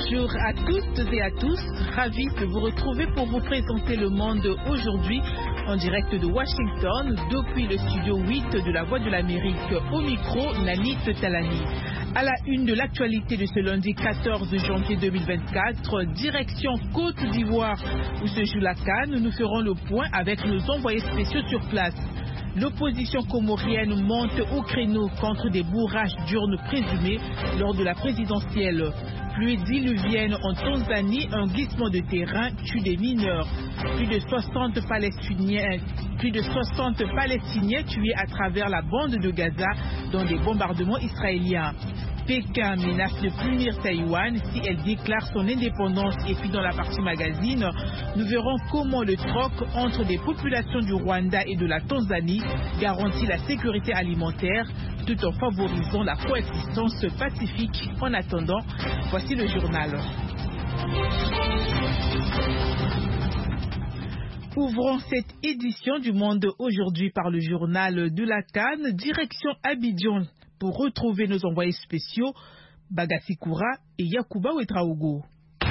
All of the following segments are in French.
Bonjour à toutes et à tous, ravi de vous retrouver pour vous présenter le monde aujourd'hui en direct de Washington depuis le studio 8 de la Voix de l'Amérique. Au micro, Nanit Talani. À la une de l'actualité de ce lundi 14 janvier 2024, direction Côte d'Ivoire où se joue la CAN, nous ferons le point avec nos envoyés spéciaux sur place. L'opposition comorienne monte au créneau contre des bourrages d'urnes présumés lors de la présidentielle. Pluie diluvienne en Tanzanie, un glissement de terrain tue des mineurs. Plus de 60 Palestiniens tués à travers la bande de Gaza dans des bombardements israéliens. Pékin menace de punir Taïwan si elle déclare son indépendance. Et puis dans la partie magazine, nous verrons comment le troc entre des populations du Rwanda et de la Tanzanie garantit la sécurité alimentaire tout en favorisant la coexistence pacifique. En attendant, voici le journal. Ouvrons cette édition du Monde aujourd'hui par le journal de la CAN, direction Abidjan, pour retrouver nos envoyés spéciaux, Bagassi Koura et Yacouba Ouedraogo.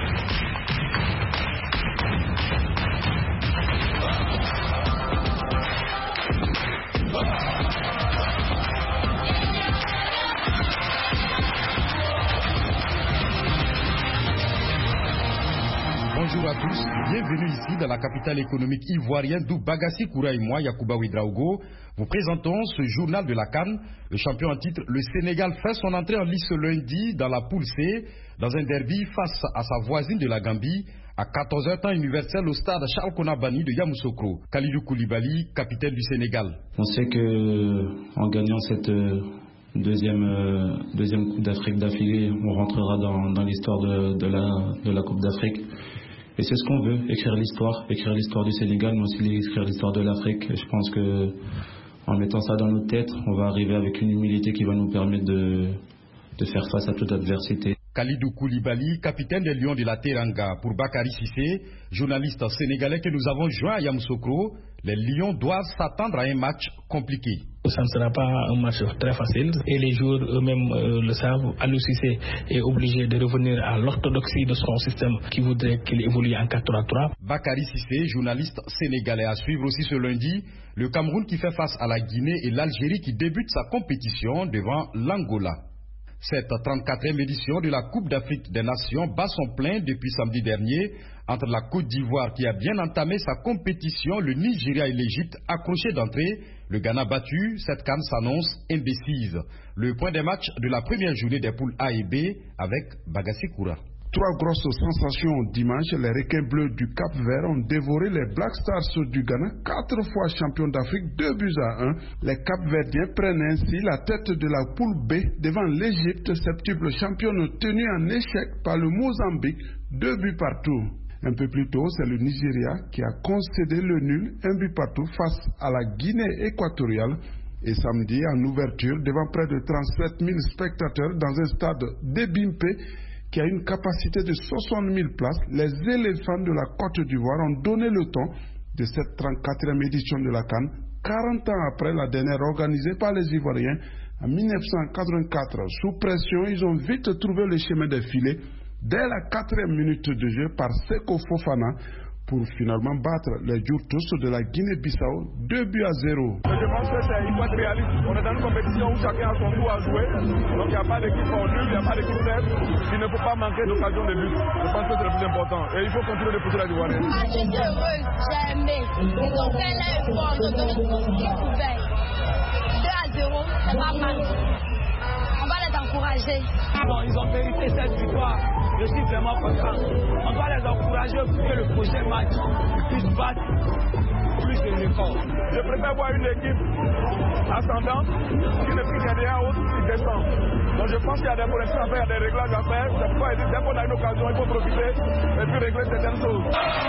Bonjour à tous, bienvenue ici dans la capitale économique ivoirienne d'où Bagassi Koura et moi, Yacouba Ouedraogo, vous présentons ce journal de la CAN. Le champion en titre, le Sénégal, fait son entrée en lice ce lundi dans la poule C, dans un derby face à sa voisine de la Gambie, à 14h temps universel au stade Charles Konabani de Yamoussoukro. Kalidou Koulibaly, capitaine du Sénégal. On sait qu'en gagnant cette deuxième Coupe d'Afrique d'affilée, on rentrera dans l'histoire de la Coupe d'Afrique. Et c'est ce qu'on veut, écrire l'histoire du Sénégal, mais aussi écrire l'histoire de l'Afrique. Je pense que en mettant ça dans nos têtes, on va arriver avec une humilité qui va nous permettre de faire face à toute adversité. Kalidou Koulibaly, capitaine des Lions de la Teranga. Pour Bakary Cissé, journaliste sénégalais que nous avons joint à Yamoussoukro, les Lions doivent s'attendre à un match compliqué. Ça ne sera pas un match très facile et les joueurs eux-mêmes le savent. Aliou Cissé est obligé de revenir à l'orthodoxie de son système qui voudrait qu'il évolue en 4-3-3. Bakary Cissé, journaliste sénégalais, à suivre aussi ce lundi, le Cameroun qui fait face à la Guinée et l'Algérie qui débute sa compétition devant l'Angola. Cette 34e édition de la Coupe d'Afrique des Nations bat son plein depuis samedi dernier entre la Côte d'Ivoire qui a bien entamé sa compétition, le Nigeria et l'Égypte accrochés d'entrée. Le Ghana battu, cette CAN s'annonce indécise. Le point des matchs de la première journée des poules A et B avec Bagassi Koura. Trois grosses sensations dimanche. Les requins bleus du Cap-Vert ont dévoré les Black Stars du Ghana, 4 fois champions d'Afrique, 2-1. Les Cap-Verdiens prennent ainsi la tête de la poule B devant l'Égypte, septuple championne tenue en échec par le Mozambique, 2 buts partout. Un peu plus tôt, c'est le Nigeria qui a concédé le nul, 1 but partout face à la Guinée équatoriale. Et samedi, en ouverture, devant près de 37 000 spectateurs dans un stade d'Ebimpe, qui a une capacité de 60 000 places, les éléphants de la Côte d'Ivoire ont donné le ton de cette 34e édition de la CAN, 40 ans après la dernière organisée par les Ivoiriens en 1984. Sous pression, ils ont vite trouvé le chemin des filets dès la 4e minute de jeu par Seko Fofana pour finalement battre les Djourtous de la Guinée-Bissau 2-0. Je pense qu'il faut être réaliste. On est dans une compétition où chacun a son tour à jouer. Donc il n'y a pas d'équipe en nul, il n'y a pas d'équipe faible. Il ne faut pas manquer d'occasion de but. Je pense que c'est le plus important. Et il faut continuer de pousser la Ivoirienne. Je suis heureux, jamais. Ils ont fait l'effort de donner tout ce qu'ils pouvaient. 2-0, c'est pas mal. On va les encourager. Bon, ils ont mérité cette victoire. Je suis vraiment content. On doit les encourager pour que le prochain match puisse battre plus de records. Je préfère voir une équipe ascendante qui ne prie rien autre qui descend. Donc je pense qu'il y a des corrections à faire, il y a des réglages à faire. C'est pourquoi dès qu'on a une occasion, il faut profiter et puis régler certaines choses.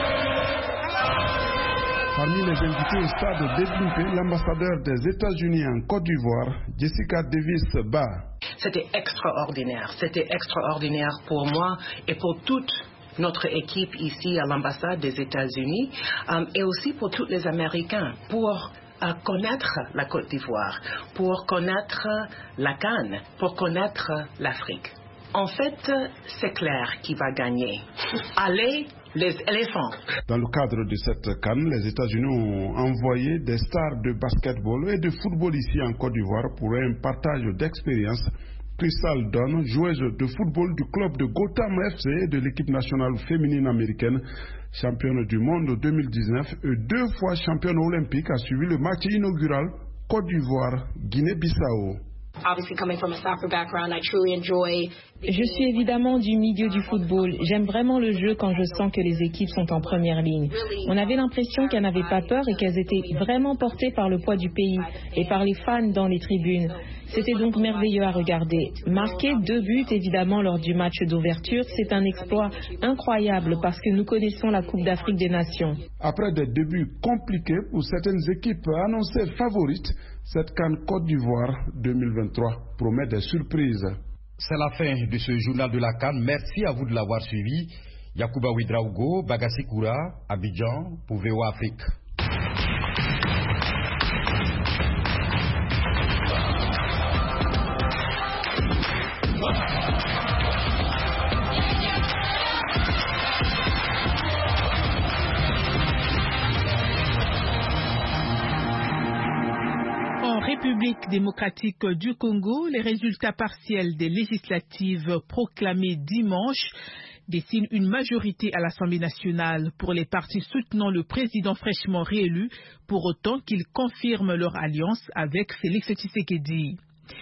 Parmi les invités au stade d'Ebimpe, l'ambassadeur des États-Unis en Côte d'Ivoire, Jessica Davis-Ba. C'était extraordinaire pour moi et pour toute notre équipe ici à l'ambassade des États-Unis et aussi pour tous les Américains pour connaître la Côte d'Ivoire, pour connaître la CAN, pour connaître l'Afrique. En fait, c'est clair qui va gagner. Allez, les éléphants. Dans le cadre de cette CAN, les États-Unis ont envoyé des stars de basketball et de football ici en Côte d'Ivoire pour un partage d'expérience. Crystal Dunn, joueuse de football du club de Gotham FC et de l'équipe nationale féminine américaine, championne du monde 2019 et 2 fois championne olympique, a suivi le match inaugural Côte d'Ivoire-Guinée-Bissau. Je suis évidemment du milieu du football. J'aime vraiment le jeu quand je sens que les équipes sont en première ligne. On avait l'impression qu'elles n'avaient pas peur et qu'elles étaient vraiment portées par le poids du pays et par les fans dans les tribunes. C'était donc merveilleux à regarder. Marquer 2 buts évidemment lors du match d'ouverture, c'est un exploit incroyable parce que nous connaissons la Coupe d'Afrique des Nations. Après des débuts compliqués pour certaines équipes annoncées favorites, cette CAN Côte d'Ivoire 2023 promet des surprises. C'est la fin de ce journal de la CAN. Merci à vous de l'avoir suivi. Yacouba Ouedraogo, Bagassi Koura, Abidjan, pour VOA Afrique. République démocratique du Congo, les résultats partiels des législatives proclamés dimanche dessinent une majorité à l'Assemblée nationale pour les partis soutenant le président fraîchement réélu, pour autant qu'ils confirment leur alliance avec Félix Tshisekedi.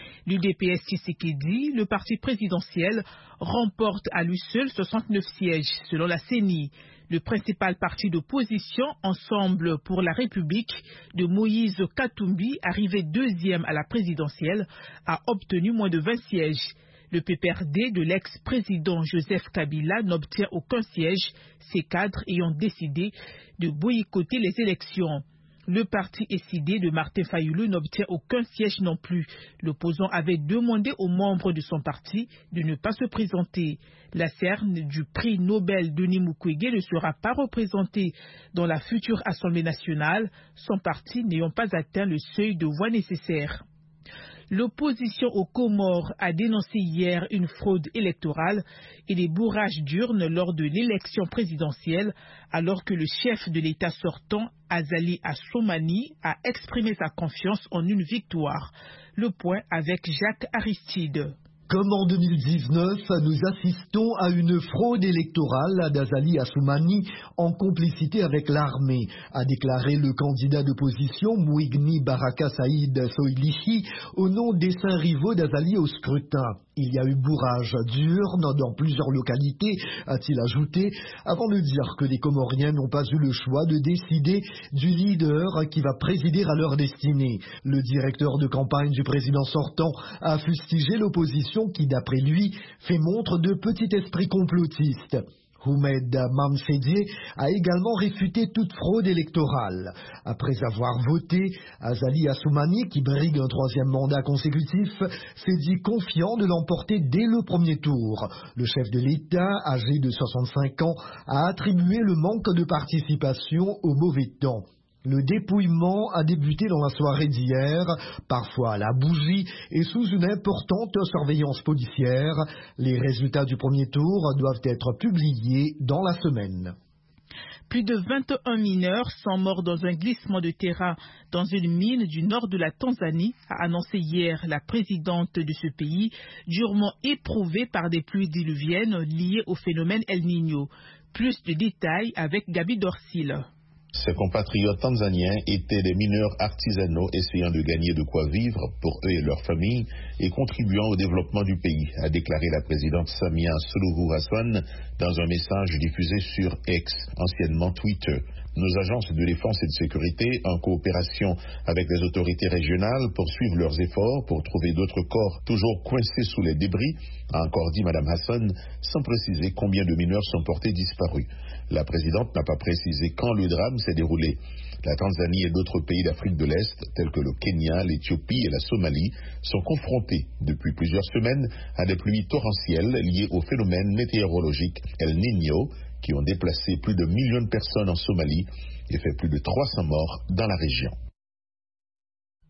L'UDPS Tshisekedi, le parti présidentiel, remporte à lui seul 69 sièges selon la CENI. Le principal parti d'opposition, Ensemble pour la République, de Moïse Katumbi, arrivé 2e à la présidentielle, a obtenu moins de 20 sièges. Le PPRD de l'ex-président Joseph Kabila n'obtient aucun siège, ses cadres ayant décidé de boycotter les élections. Le parti SID de Martin Fayulu n'obtient aucun siège non plus. L'opposant avait demandé aux membres de son parti de ne pas se présenter. La cerne du prix Nobel Denis Mukwege ne sera pas représentée dans la future Assemblée nationale, son parti n'ayant pas atteint le seuil de voix nécessaire. L'opposition aux Comores a dénoncé hier une fraude électorale et des bourrages d'urnes lors de l'élection présidentielle, alors que le chef de l'État sortant, Azali Assoumani, a exprimé sa confiance en une victoire. Le point avec Jacques Aristide. Comme en 2019, nous assistons à une fraude électorale d'Azali Assoumani en complicité avec l'armée, a déclaré le candidat d'opposition Mouigni Baraka Saïd Soilihi au nom des 5 rivaux d'Azali au scrutin. Il y a eu bourrage d'urnes dans plusieurs localités, a-t-il ajouté, avant de dire que les Comoriens n'ont pas eu le choix de décider du leader qui va présider à leur destinée. Le directeur de campagne du président sortant a fustigé l'opposition qui, d'après lui, fait montre de petit esprit complotiste. Houmed Mamsedier a également réfuté toute fraude électorale. Après avoir voté, Azali Assoumani, qui brigue un 3e mandat consécutif, s'est dit confiant de l'emporter dès le premier tour. Le chef de l'État, âgé de 65 ans, a attribué le manque de participation au mauvais temps. Le dépouillement a débuté dans la soirée d'hier, parfois à la bougie et sous une importante surveillance policière. Les résultats du premier tour doivent être publiés dans la semaine. Plus de 21 mineurs sont morts dans un glissement de terrain dans une mine du nord de la Tanzanie, a annoncé hier la présidente de ce pays, durement éprouvée par des pluies diluviennes liées au phénomène El Niño. Plus de détails avec Gabi Dorsil. Ses compatriotes tanzaniens étaient des mineurs artisanaux essayant de gagner de quoi vivre pour eux et leurs familles et contribuant au développement du pays, a déclaré la présidente Samia Suluhu Hassan dans un message diffusé sur X, anciennement Twitter. Nos agences de défense et de sécurité, en coopération avec les autorités régionales, poursuivent leurs efforts pour trouver d'autres corps toujours coincés sous les débris, a encore dit Mme Hassan, sans préciser combien de mineurs sont portés disparus. La présidente n'a pas précisé quand le drame s'est déroulé. La Tanzanie et d'autres pays d'Afrique de l'Est, tels que le Kenya, l'Éthiopie et la Somalie, sont confrontés depuis plusieurs semaines à des pluies torrentielles liées au phénomène météorologique El Niño, qui ont déplacé plus de 1 million de personnes en Somalie et fait plus de 300 morts dans la région.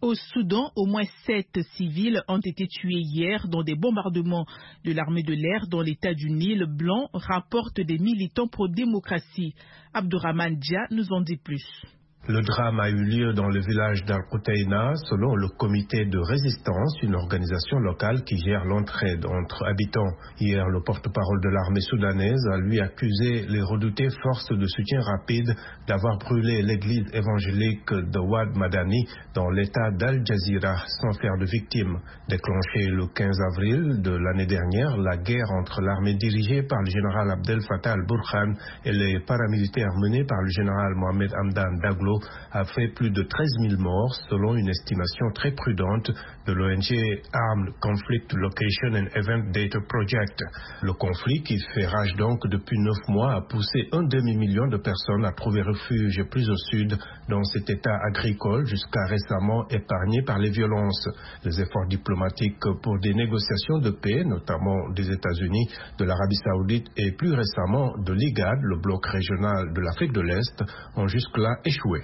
Au Soudan, au moins 7 civils ont été tués hier dans des bombardements de l'armée de l'air dans l'état du Nil blanc, rapportent des militants pro-démocratie. Abdourahmane Dia nous en dit plus. Le drame a eu lieu dans le village d'Al-Qutaina, selon le comité de résistance, une organisation locale qui gère l'entraide entre habitants. Hier, le porte-parole de l'armée soudanaise a lui accusé les redoutées forces de soutien rapide d'avoir brûlé l'église évangélique de Wad Madani dans l'état d'Al Jazeera sans faire de victimes. Déclenchée le 15 avril de l'année dernière, la guerre entre l'armée dirigée par le général Abdel Fattah al-Burhan et les paramilitaires menés par le général Mohamed Hamdan Daglo a fait plus de 13 000 morts selon une estimation très prudente de l'ONG Armed Conflict Location and Event Data Project. Le conflit, qui fait rage donc depuis 9 mois, a poussé 1 demi-million de personnes à trouver refuge plus au sud dans cet état agricole jusqu'à récemment épargné par les violences. Les efforts diplomatiques pour des négociations de paix, notamment des États-Unis, de l'Arabie Saoudite et plus récemment de l'IGAD, le bloc régional de l'Afrique de l'Est, ont jusque-là échoué.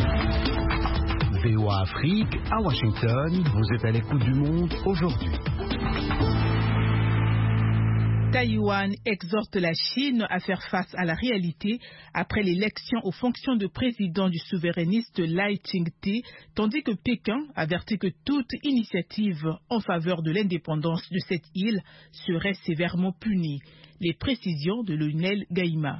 VOA Afrique, à Washington, vous êtes à l'écoute du monde aujourd'hui. Taïwan exhorte la Chine à faire face à la réalité après l'élection aux fonctions de président du souverainiste Lai Ching-te, tandis que Pékin avertit que toute initiative en faveur de l'indépendance de cette île serait sévèrement punie. Les précisions de Lionel Gaïma.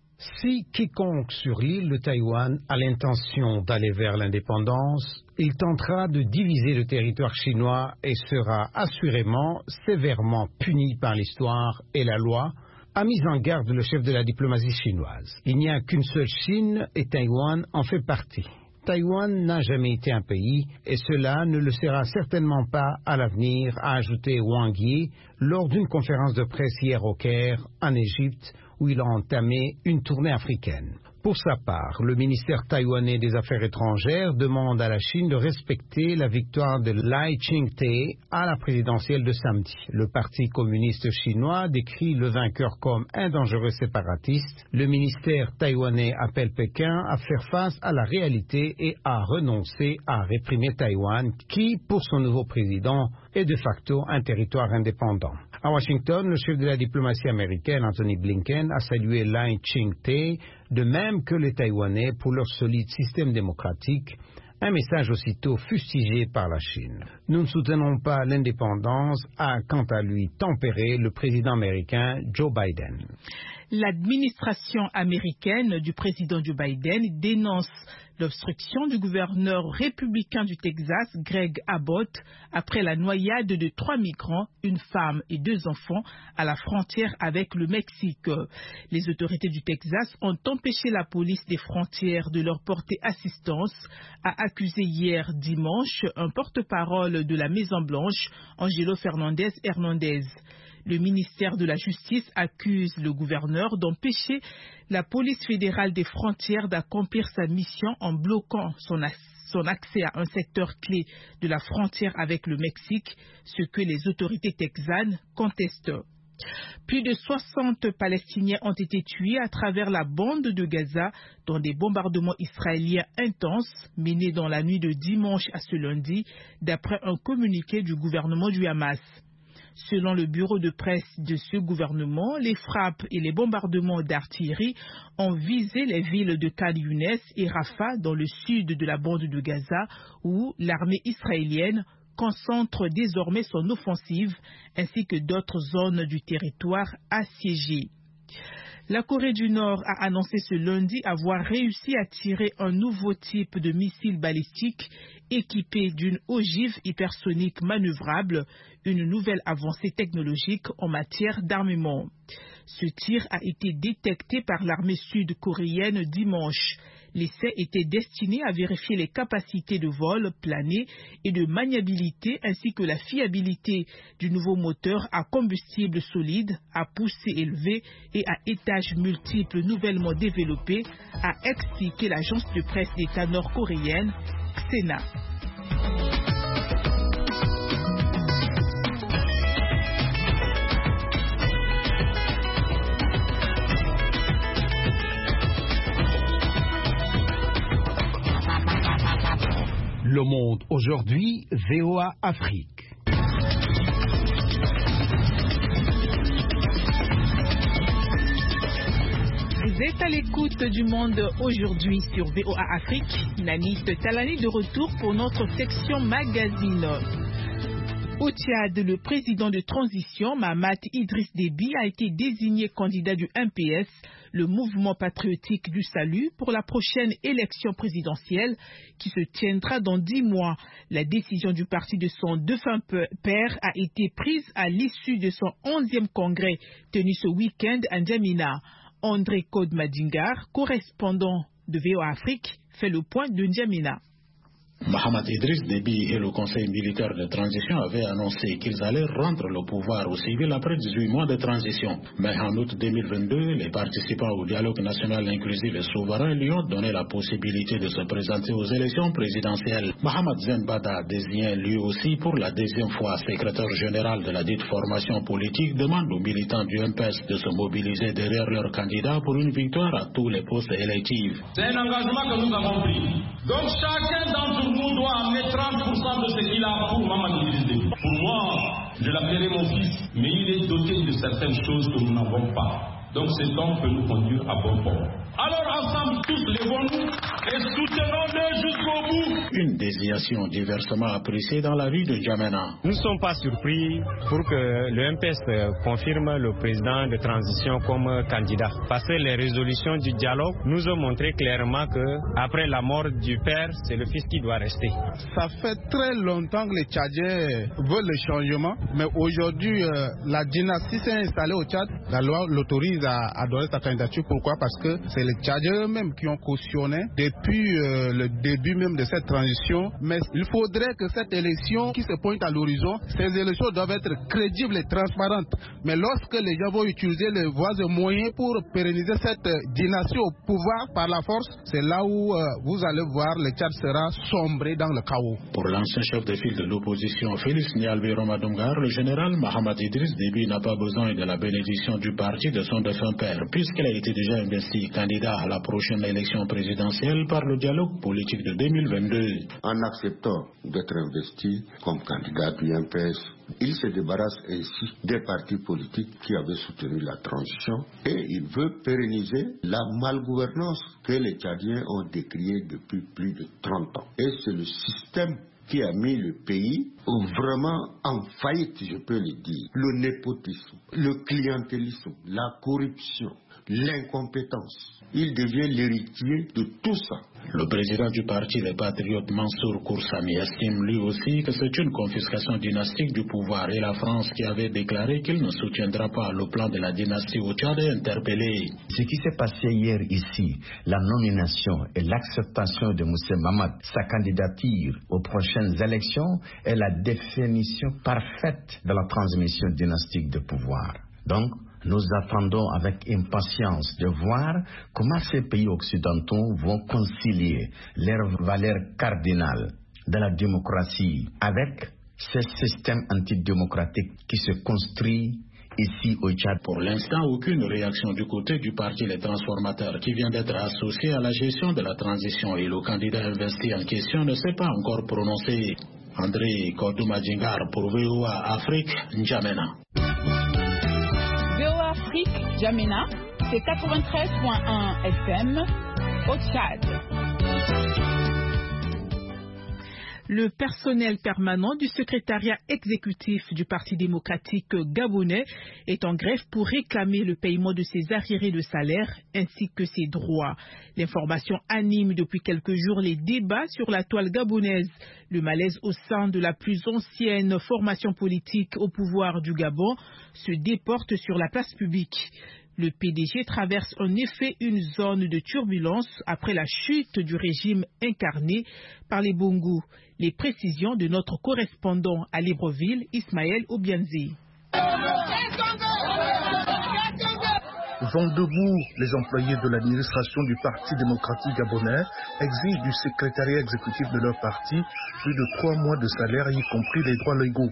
Si quiconque sur l'île de Taïwan a l'intention d'aller vers l'indépendance, il tentera de diviser le territoire chinois et sera assurément sévèrement puni par l'histoire et la loi, a mis en garde le chef de la diplomatie chinoise. Il n'y a qu'une seule Chine et Taïwan en fait partie. Taïwan n'a jamais été un pays et cela ne le sera certainement pas à l'avenir, a ajouté Wang Yi lors d'une conférence de presse hier au Caire, en Égypte, où il a entamé une tournée africaine. Pour sa part, le ministère taïwanais des Affaires étrangères demande à la Chine de respecter la victoire de Lai Ching-te à la présidentielle de samedi. Le Parti communiste chinois décrit le vainqueur comme un dangereux séparatiste. Le ministère taïwanais appelle Pékin à faire face à la réalité et à renoncer à réprimer Taïwan, qui, pour son nouveau président, est de facto un territoire indépendant. À Washington, le chef de la diplomatie américaine, Anthony Blinken, a salué Lai Ching-te, de même que les Taïwanais, pour leur solide système démocratique, un message aussitôt fustigé par la Chine. Nous ne soutenons pas l'indépendance, a quant à lui tempéré le président américain Joe Biden. L'administration américaine du président Joe Biden dénonce l'obstruction du gouverneur républicain du Texas, Greg Abbott, après la noyade de 3 migrants, une femme et 2 enfants, à la frontière avec le Mexique. Les autorités du Texas ont empêché la police des frontières de leur porter assistance, a accusé hier dimanche un porte-parole de la Maison-Blanche, Angelo Fernandez Hernandez. Le ministère de la Justice accuse le gouverneur d'empêcher la police fédérale des frontières d'accomplir sa mission en bloquant son accès à un secteur clé de la frontière avec le Mexique, ce que les autorités texanes contestent. Plus de 60 Palestiniens ont été tués à travers la bande de Gaza dans des bombardements israéliens intenses menés dans la nuit de dimanche à ce lundi, d'après un communiqué du gouvernement du Hamas. Selon le bureau de presse de ce gouvernement, les frappes et les bombardements d'artillerie ont visé les villes de Khan Younes et Rafah dans le sud de la bande de Gaza, où l'armée israélienne concentre désormais son offensive, ainsi que d'autres zones du territoire assiégées. La Corée du Nord a annoncé ce lundi avoir réussi à tirer un nouveau type de missile balistique équipé d'une ogive hypersonique manœuvrable, une nouvelle avancée technologique en matière d'armement. Ce tir a été détecté par l'armée sud-coréenne dimanche. L'essai était destiné à vérifier les capacités de vol, plané et de maniabilité ainsi que la fiabilité du nouveau moteur à combustible solide, à poussée élevée et à étages multiples nouvellement développé, a expliqué l'agence de presse d'État nord-coréenne XENA. Le Monde aujourd'hui, VOA Afrique. Vous êtes à l'écoute du Monde aujourd'hui sur VOA Afrique. Nanit Talani de retour pour notre section magazine. Au Tchad, le président de transition, Mahamat Idriss Déby, a été désigné candidat du MPS, le mouvement patriotique du salut, pour la prochaine élection présidentielle qui se tiendra dans 10 mois. La décision du parti de son défunt père a été prise à l'issue de son 11e congrès tenu ce week-end à N'Djamena. André Code Madingar, correspondant de VOA Afrique, fait le point de N'Djamena. Mahamat Idriss Déby et le Conseil militaire de transition avaient annoncé qu'ils allaient rendre le pouvoir aux civils après 18 mois de transition. Mais en août 2022, les participants au dialogue national inclusif et souverain lui ont donné la possibilité de se présenter aux élections présidentielles. Mahamat Zenbada, désigné lui aussi pour la 2e fois secrétaire général de la dite formation politique, demande aux militants du MPS de se mobiliser derrière leur candidat pour une victoire à tous les postes électifs. C'est un engagement que nous avons pris. Donc chacun d'entre nous doit amener 30% de ce qu'il a pour Mahamat Idriss Déby. Pour moi, je l'appellerai mon fils, mais il est doté de certaines choses que nous n'avons pas. Donc cet homme peut nous conduire à bon port. Alors ensemble, tous levons-nous et soutenons-le jusqu'au bout. Une désignation diversement appréciée dans la ville de N'Djamena. Nous ne sommes pas surpris pour que le MPS confirme le président de transition comme candidat. Parce que les résolutions du dialogue nous ont montré clairement qu'après la mort du père, c'est le fils qui doit rester. Ça fait très longtemps que les Tchadiens veulent le changement, mais aujourd'hui, la dynastie s'est installée au Tchad. La loi l'autorise à donner sa candidature. Pourquoi? Parce que c'est les Tchadiens eux-mêmes qui ont cautionné depuis le début même de cette transition. Mais il faudrait que cette élection qui se pointe à l'horizon, ces élections doivent être crédibles et transparentes. Mais lorsque les gens vont utiliser les voies et moyens pour pérenniser cette dynastie au pouvoir par la force, c'est là où vous allez voir le Tchad sera sombré dans le chaos. Pour l'ancien chef de file de l'opposition, Félix Nialbi Romadongar, le général Mahamat Idriss Déby n'a pas besoin de la bénédiction du parti de son défunt père, puisqu'il a été déjà investi candidat à la prochaine élection présidentielle par le dialogue politique de 2022. En acceptant d'être investi comme candidat du MPS, il se débarrasse ainsi des partis politiques qui avaient soutenu la transition et il veut pérenniser la malgouvernance que les Tchadiens ont décriée depuis plus de 30 ans. Et c'est le système qui a mis le pays vraiment en faillite, je peux le dire. Le népotisme, le clientélisme, la corruption, l'incompétence. Il devient l'héritier de tout ça. Le président du parti Les Patriotes, Mansour Koursami, estime lui aussi que c'est une confiscation dynastique du pouvoir et la France qui avait déclaré qu'il ne soutiendra pas le plan de la dynastie au Tchad est interpellé. Ce qui s'est passé hier ici, la nomination et l'acceptation de M. Mahamat, sa candidature aux prochaines élections est la définition parfaite de la transmission dynastique de pouvoir. Donc, nous attendons avec impatience de voir comment ces pays occidentaux vont concilier leurs valeurs cardinales de la démocratie avec ce système antidémocratique qui se construit ici au Tchad. Pour l'instant, aucune réaction du côté du parti Les Transformateurs qui vient d'être associé à la gestion de la transition et le candidat investi en question ne s'est pas encore prononcé. André Kodou Madingar pour VOA Afrique, N'Djamena. VOA Afrique, N'Djamena, c'est 93.1 FM au Tchad. Le personnel permanent du secrétariat exécutif du Parti démocratique gabonais est en grève pour réclamer le paiement de ses arriérés de salaire ainsi que ses droits. L'information anime depuis quelques jours les débats sur la toile gabonaise. Le malaise au sein de la plus ancienne formation politique au pouvoir du Gabon se déporte sur la place publique. Le PDG traverse en effet une zone de turbulence après la chute du régime incarné par les Bongo. Les précisions de notre correspondant à Libreville, Ismaël Obianzi. Vont debout, les employés de l'administration du Parti démocratique gabonais exigent du secrétariat exécutif de leur parti plus de 3 mois de salaire, y compris les droits légaux.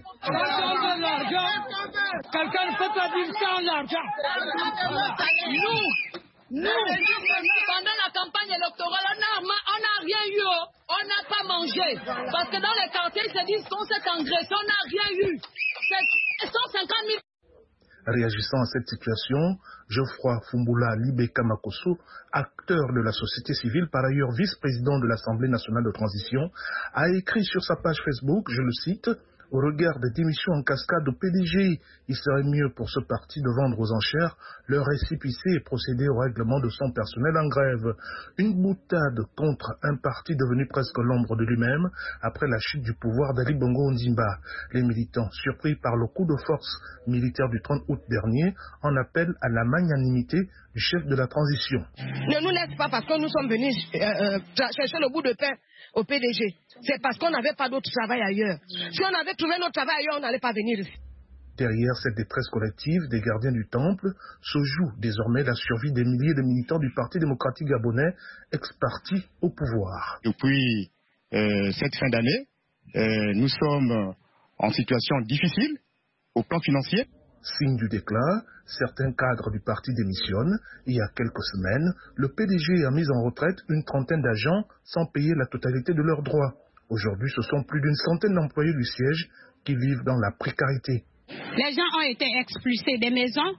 Quelqu'un ne peut pas dire sans l'argent. Pendant la campagne électorale, on n'a rien eu. On n'a pas mangé. Parce que dans les quartiers, ils se disent qu'on s'est engraissé, on n'a rien eu. C'est 150 000. Réagissant à cette situation, Geoffroy Fumbula Libeka Makosso, acteur de la société civile, par ailleurs vice-président de l'Assemblée nationale de transition, a écrit sur sa page Facebook, je le cite, « Au regard des démissions en cascade au PDG, il serait mieux pour ce parti de vendre aux enchères leur récépissé et procéder au règlement de son personnel en grève. Une boutade contre un parti devenu presque l'ombre de lui-même après la chute du pouvoir d'Ali Bongo Ondimba. Les militants, surpris par le coup de force militaire du 30 août dernier, en appellent à la magnanimité du chef de la transition. Ne nous laisse pas parce que nous sommes venus chercher le bout de pain au PDG. C'est parce qu'on n'avait pas d'autre travail ailleurs. Si on avait trouvé notre travail ailleurs, on n'allait pas venir ici. Derrière cette détresse collective des gardiens du temple se joue désormais la survie des milliers de militants du Parti démocratique gabonais, ex-parti au pouvoir. Depuis cette fin d'année, nous sommes en situation difficile au plan financier. Signe du déclin, certains cadres du parti démissionnent. Il y a quelques semaines, le PDG a mis en retraite une trentaine d'agents sans payer la totalité de leurs droits. Aujourd'hui, ce sont plus d'une centaine d'employés du siège qui vivent dans la précarité. Les gens ont été expulsés des maisons.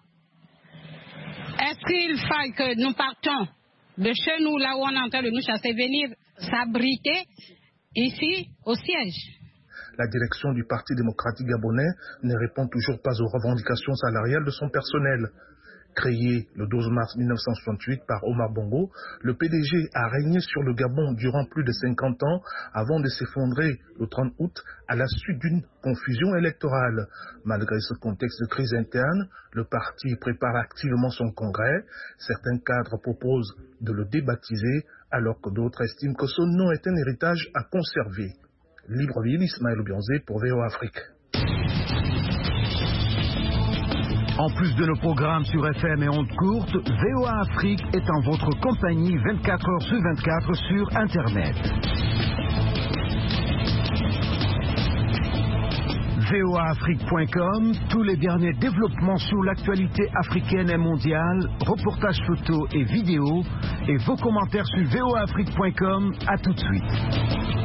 Est-ce qu'il faille que nous partons de chez nous, là où on est en train de nous chasser, venir s'abriter ici au siège? La direction du Parti démocratique gabonais ne répond toujours pas aux revendications salariales de son personnel. Créé le 12 mars 1968 par Omar Bongo, le PDG a régné sur le Gabon durant plus de 50 ans avant de s'effondrer le 30 août à la suite d'une confusion électorale. Malgré ce contexte de crise interne, le parti prépare activement son congrès. Certains cadres proposent de le débaptiser alors que d'autres estiment que son nom est un héritage à conserver. Libreville, Ismaël Bionzé pour VOA Afrique. En plus de nos programmes sur FM et ondes courtes, VOA Afrique est en votre compagnie 24 heures sur 24 sur Internet. voaafrique.com, tous les derniers développements sur l'actualité africaine et mondiale, reportages photos et vidéos, et vos commentaires sur voaafrique.com. À tout de suite.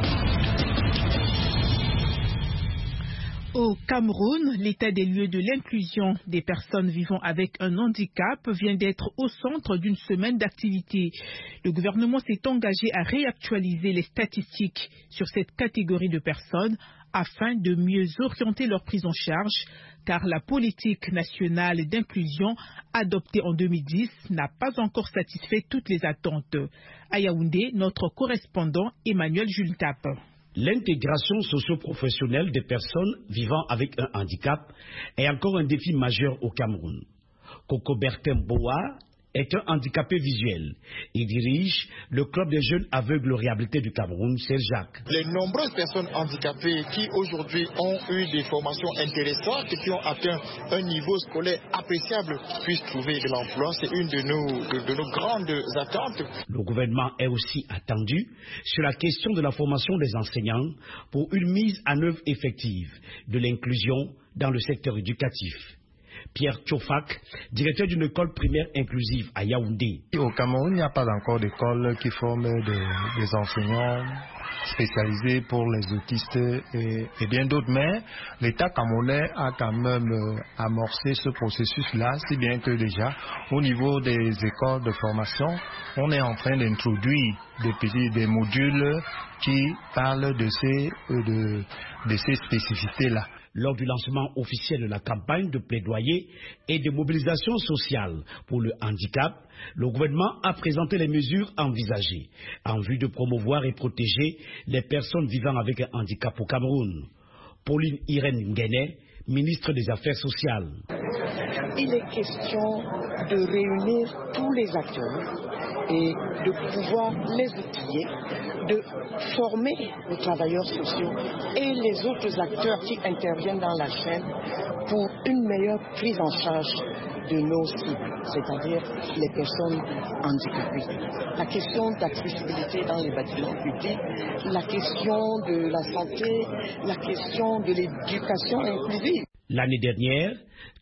Au Cameroun, l'état des lieux de l'inclusion des personnes vivant avec un handicap vient d'être au centre d'une semaine d'activité. Le gouvernement s'est engagé à réactualiser les statistiques sur cette catégorie de personnes afin de mieux orienter leur prise en charge, car la politique nationale d'inclusion adoptée en 2010 n'a pas encore satisfait toutes les attentes. À Yaoundé, notre correspondant Emmanuel Jultap. L'intégration socio-professionnelle des personnes vivant avec un handicap est encore un défi majeur au Cameroun. Coco Bertin Boa est un handicapé visuel. Il dirige le club des jeunes aveugles réhabilités du Cameroun, Serre-Jacques. Les nombreuses personnes handicapées qui aujourd'hui ont eu des formations intéressantes et qui ont atteint un niveau scolaire appréciable puissent trouver de l'emploi. C'est une de nos grandes attentes. Le gouvernement est aussi attendu sur la question de la formation des enseignants pour une mise en œuvre effective de l'inclusion dans le secteur éducatif. Pierre Tchofak, directeur d'une école primaire inclusive à Yaoundé. Au Cameroun, il n'y a pas encore d'école qui forme des enseignants spécialisés pour les autistes et bien d'autres, mais l'État camerounais a quand même amorcé ce processus-là, si bien que déjà, au niveau des écoles de formation, on est en train d'introduire des modules qui parlent de ces spécificités-là. Lors du lancement officiel de la campagne de plaidoyer et de mobilisation sociale pour le handicap, le gouvernement a présenté les mesures envisagées en vue de promouvoir et protéger les personnes vivant avec un handicap au Cameroun. Pauline Irène Nguéné, ministre des Affaires sociales. Il est question de réunir tous les acteurs et de pouvoir les outiller, de former les travailleurs sociaux et les autres acteurs qui interviennent dans la chaîne pour une meilleure prise en charge de nos cibles, c'est-à-dire les personnes handicapées. La question d'accessibilité dans les bâtiments publics, la question de la santé, la question de l'éducation inclusive. L'année dernière,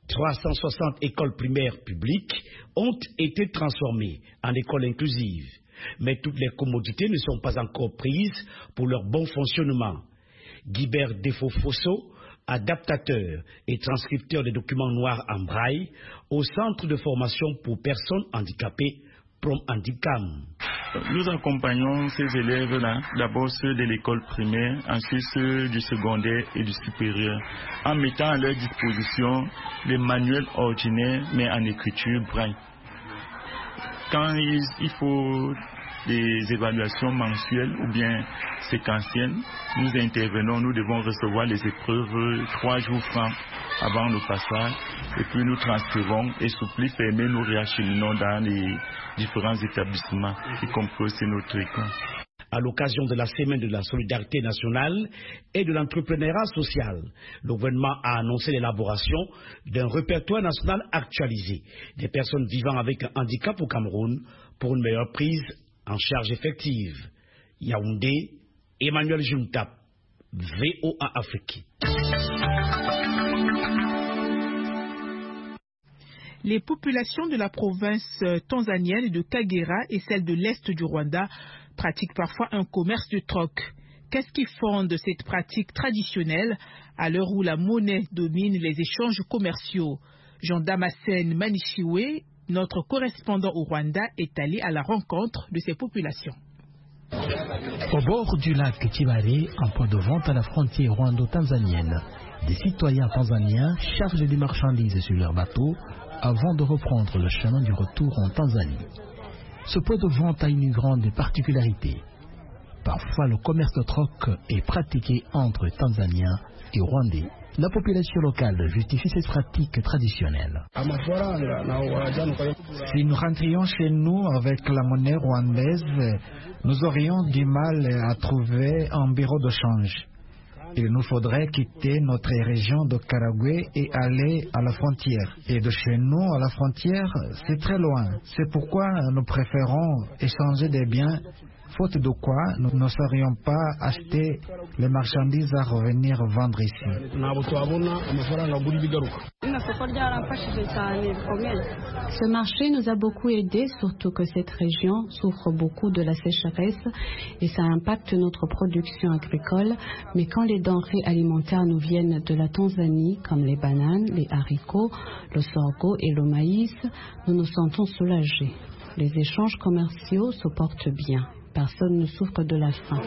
360 écoles primaires publiques ont été transformées en écoles inclusives. Mais toutes les commodités ne sont pas encore prises pour leur bon fonctionnement. Guibert Defofosso, adaptateur et transcripteur des documents noirs en braille au Centre de formation pour personnes handicapées, PromHandicam. Nous accompagnons ces élèves-là, d'abord ceux de l'école primaire, ensuite ceux du secondaire et du supérieur, en mettant à leur disposition les manuels ordinaires, mais en écriture braille. Quand il faut des évaluations mensuelles ou bien séquentielles, nous intervenons, nous devons recevoir les épreuves 3 jours francs avant le passage, et puis nous transcrivons, et sous pli fermé, nous réacheminons dans les différents établissements, y compris aussi notre école. À l'occasion de la Semaine de la solidarité nationale et de l'entrepreneuriat social, le gouvernement a annoncé l'élaboration d'un répertoire national actualisé des personnes vivant avec un handicap au Cameroun pour une meilleure prise en charge effective. Yaoundé, Emmanuel Juntap, VOA Afrique. Les populations de la province tanzanienne de Kagera et celle de l'Est du Rwanda pratiquent parfois un commerce de troc. Qu'est-ce qui fonde cette pratique traditionnelle à l'heure où la monnaie domine les échanges commerciaux? Jean Damascène Manishiwe, notre correspondant au Rwanda, est allé à la rencontre de ces populations. Au bord du lac Kibale, en point de vente à la frontière rwando-tanzanienne, des citoyens tanzaniens chargent des marchandises sur leurs bateaux avant de reprendre le chemin du retour en Tanzanie. Ce point de vente a une grande particularité. Parfois, le commerce de troc est pratiqué entre Tanzaniens et Rwandais. La population locale justifie cette pratique traditionnelle. Si nous rentrions chez nous avec la monnaie rwandaise, nous aurions du mal à trouver un bureau de change. Il nous faudrait quitter notre région de Karagwe et aller à la frontière. Et de chez nous à la frontière, c'est très loin. C'est pourquoi nous préférons échanger des biens, faute de quoi nous ne saurions pas acheter les marchandises à revenir vendre ici. Ce marché nous a beaucoup aidés, surtout que cette région souffre beaucoup de la sécheresse et ça impacte notre production agricole. Mais quand les denrées alimentaires nous viennent de la Tanzanie, comme les bananes, les haricots, le sorgho et le maïs, nous nous sentons soulagés. Les échanges commerciaux se portent bien. Personne ne souffre de la faim.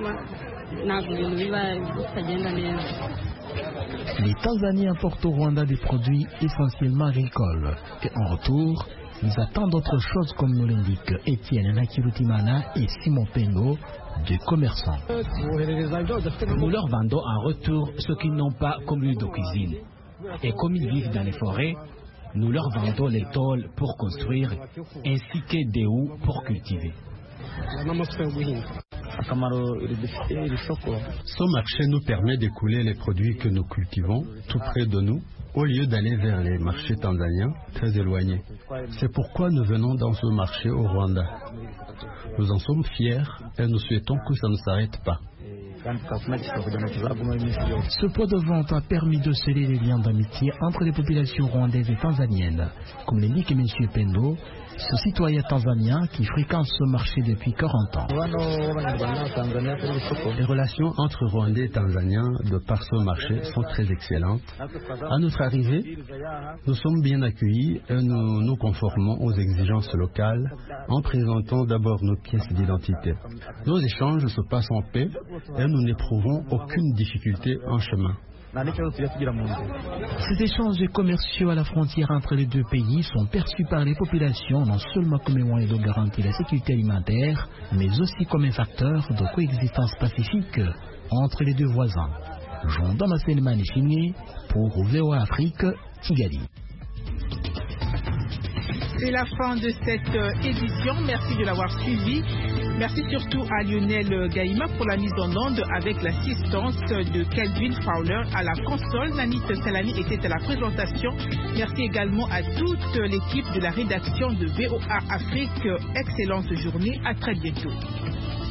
Les Tanzaniens apportent au Rwanda des produits essentiellement agricoles. Et en retour, ils attendent autre chose, comme nous l'indiquent Étienne Nakirutimana et Simon Pengo, deux commerçants. Nous leur vendons en retour ce qu'ils n'ont pas comme lieu de cuisine. Et comme ils vivent dans les forêts, nous leur vendons les tôles pour construire ainsi que des houes pour cultiver. Ce marché nous permet d'écouler les produits que nous cultivons tout près de nous, au lieu d'aller vers les marchés tanzaniens très éloignés. C'est pourquoi nous venons dans ce marché au Rwanda. Nous en sommes fiers et nous souhaitons que ça ne s'arrête pas. Ce point de vente a permis de sceller les liens d'amitié entre les populations rwandaises et tanzaniennes. Comme l'indique M. Pendo, ce citoyen tanzanien qui fréquente ce marché depuis 40 ans. Les relations entre Rwandais et Tanzaniens de par ce marché sont très excellentes. À notre arrivée, nous sommes bien accueillis et nous nous conformons aux exigences locales en présentant d'abord nos pièces d'identité. Nos échanges se passent en paix et nous n'éprouvons aucune difficulté en chemin. Ces échanges commerciaux à la frontière entre les deux pays sont perçus par les populations non seulement comme un moyen de garantir la sécurité alimentaire, mais aussi comme un facteur de coexistence pacifique entre les deux voisins. Jean Damascène Manishiwe pour VOA Afrique, Kigali. C'est la fin de cette édition. Merci de l'avoir suivi. Merci surtout à Lionel Gaïma pour la mise en onde avec l'assistance de Kelvin Fowler à la console. Nanit Salami était à la présentation. Merci également à toute l'équipe de la rédaction de VOA Afrique. Excellente journée. À très bientôt.